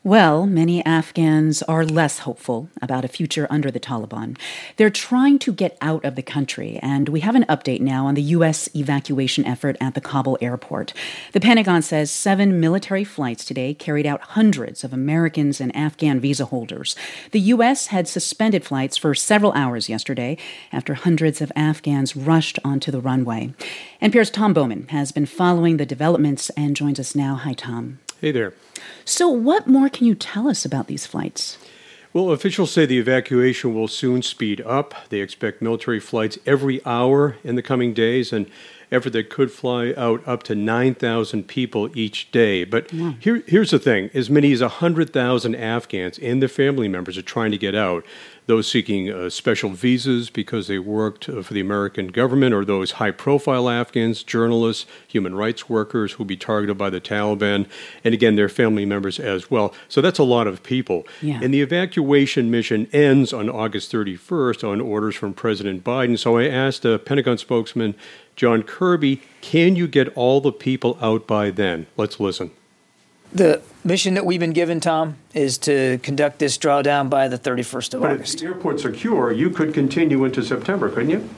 Well, many Afghans are less hopeful about a future under the Taliban. They're trying to get out of the country, and we have an update now on the U.S. evacuation effort at the Kabul airport. The Pentagon says 7 military flights today carried out hundreds of Americans and Afghan visa holders. The U.S. had suspended flights for several hours yesterday after hundreds of Afghans rushed onto the runway. NPR's Tom Bowman has been following the developments and joins us now. Hi, Tom. Hey there. So what more can you tell us about these flights? Well, officials say the evacuation will soon speed up. They expect military flights every hour in the coming days, and effort that could fly out up to 9,000 people each day. But here's the thing. As many as 100,000 Afghans and their family members are trying to get out. Those seeking special visas because they worked for the American government, or those high-profile Afghans, journalists, human rights workers who will be targeted by the Taliban, and again, their family members as well. So that's a lot of people. Yeah. And the evacuation mission ends on August 31st on orders from President Biden. So I asked Pentagon spokesman John Kirby, can you get all the people out by then? Let's listen. The mission that we've been given, Tom, is to conduct this drawdown by the 31st of August. But if the airport's secure, you could continue into September, couldn't you?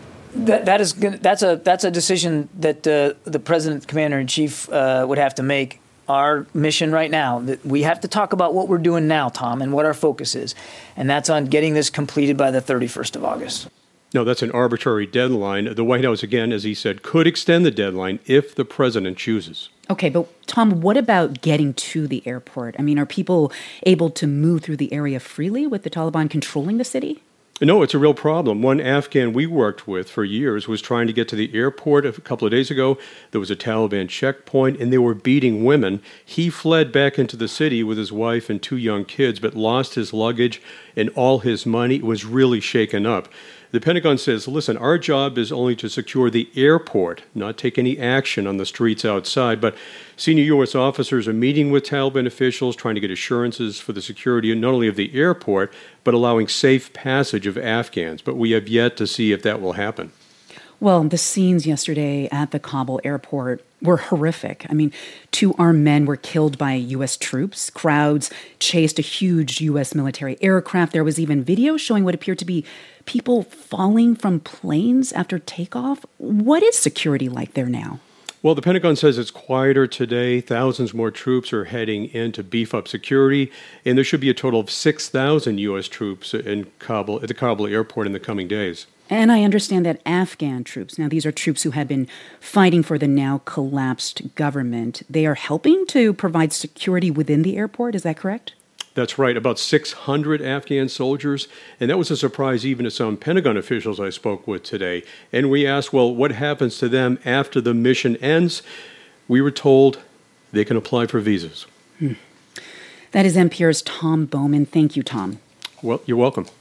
That's a decision that the President, Commander-in-Chief would have to make. Our mission right now, we have to talk about what we're doing now, Tom, and what our focus is. And that's on getting this completed by the 31st of August. No, that's an arbitrary deadline. The White House, again, as he said, could extend the deadline if the president chooses. Okay, but Tom, what about getting to the airport? I mean, are people able to move through the area freely with the Taliban controlling the city? No, it's a real problem. One Afghan we worked with for years was trying to get to the airport a couple of days ago. There was a Taliban checkpoint, and they were beating women. He fled back into the city with his wife and 2 young kids, but lost his luggage and all his money. It was really shaken up. The Pentagon says, listen, our job is only to secure the airport, not take any action on the streets outside. But senior U.S. officers are meeting with Taliban officials, trying to get assurances for the security not only of the airport, but allowing safe passage of Afghans. But we have yet to see if that will happen. Well, the scenes yesterday at the Kabul airport were horrific. I mean, 2 armed men were killed by U.S. troops. Crowds chased a huge U.S. military aircraft. There was even video showing what appeared to be people falling from planes after takeoff. What is security like there now? Well, the Pentagon says it's quieter today. Thousands more troops are heading in to beef up security, and there should be a total of 6,000 U.S. troops in Kabul, at the Kabul airport in the coming days. And I understand that Afghan troops, now these are troops who had been fighting for the now collapsed government, they are helping to provide security within the airport. Is that correct? That's right, about 600 Afghan soldiers, and that was a surprise even to some Pentagon officials I spoke with today. And we asked, well, what happens to them after the mission ends? We were told they can apply for visas. That is NPR's Tom Bowman. Thank you, Tom. Well, you're welcome.